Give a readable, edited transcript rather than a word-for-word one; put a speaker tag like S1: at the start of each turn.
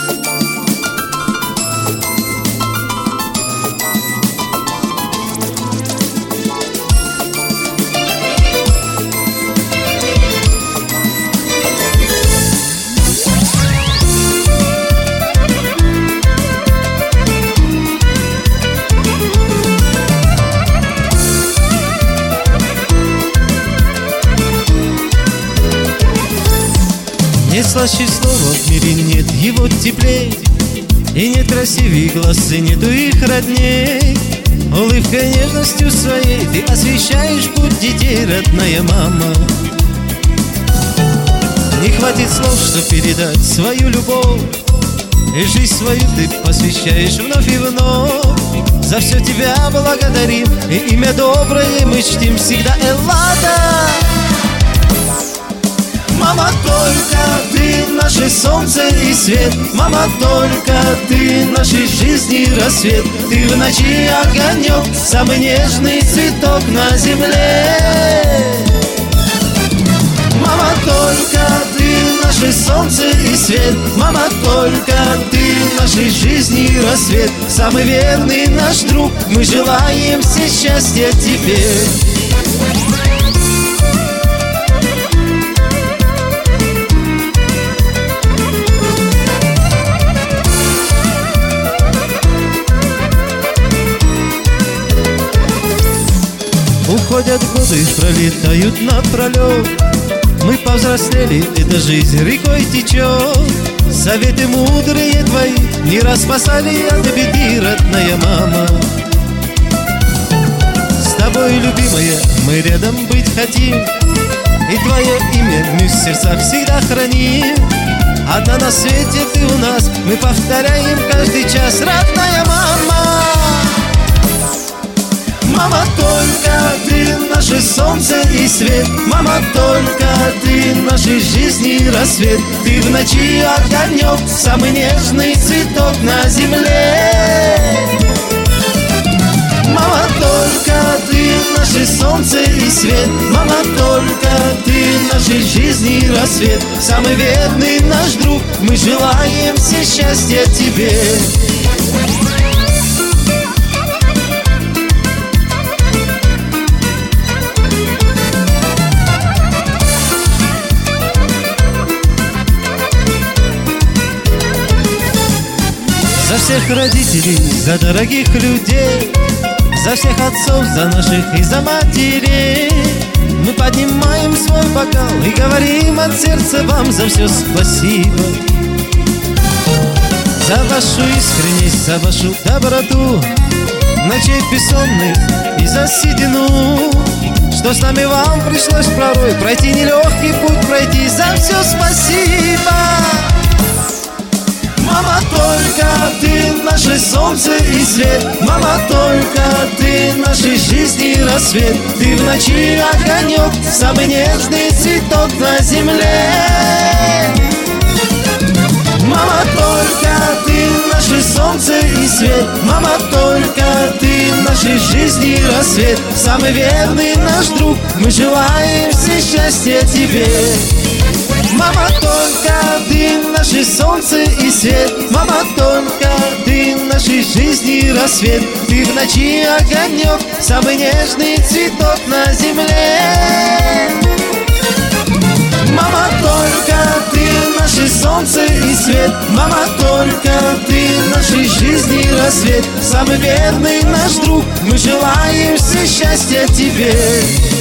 S1: Не слаще слова в мире нет, его теплей, и нет красивей глаз, и нету их родней. Улыбкой, нежностью своей ты освещаешь путь детей, родная мама. Не хватит слов, чтобы передать свою любовь, и жизнь свою ты посвящаешь вновь и вновь. За все тебя благодарим, и имя доброе мы чтим всегда, Эллада. Мама, только ты наше солнце и свет. Мама, только ты нашей жизни рассвет. Ты в ночи огонек, самый нежный цветок на земле. Мама, только ты наше солнце и свет. Мама, только ты нашей жизни рассвет. Самый верный наш друг, мы желаем все счастья тебе. Уходят годы, пролетают напролет. Мы повзрослели, эта жизнь рекой течет. Советы мудрые твои не раз спасали от беды, родная мама. С тобой, любимая, мы рядом быть хотим, и твое имя мы в сердцах всегда храним. Одна на свете ты у нас, мы повторяем каждый час, родная мама. Мама, только ты наше солнце и свет. Мама, только ты нашей жизни рассвет. Ты в ночи огонек, самый нежный цветок на земле. Мама, только ты наше солнце и свет. Мама, только ты нашей жизни рассвет. Самый верный наш друг, мы желаем все счастья тебе. За всех родителей, за дорогих людей, за всех отцов, за наших и за матерей. Мы поднимаем свой бокал и говорим от сердца вам за все спасибо. За вашу искренность, за вашу доброту, ночей бессонных и за седину, что с нами вам пришлось порой пройти нелегкий путь, пройти. За все спасибо. Мама, только ты наше солнце и свет. Мама, только ты нашей жизни рассвет. Ты в ночи огонек, самый нежный цветок на земле. Мама, только ты наше солнце и свет. Мама, только ты нашей жизни рассвет. Самый верный наш друг, мы желаем все счастья тебе. Мама, только ты наше солнце и свет. Мама, только ты нашей жизни рассвет. Ты в ночи огонек, самый нежный цветок на земле. Мама, только ты наше солнце и свет. Мама, только ты нашей жизни рассвет. Самый верный наш друг, мы желаем все счастья тебе.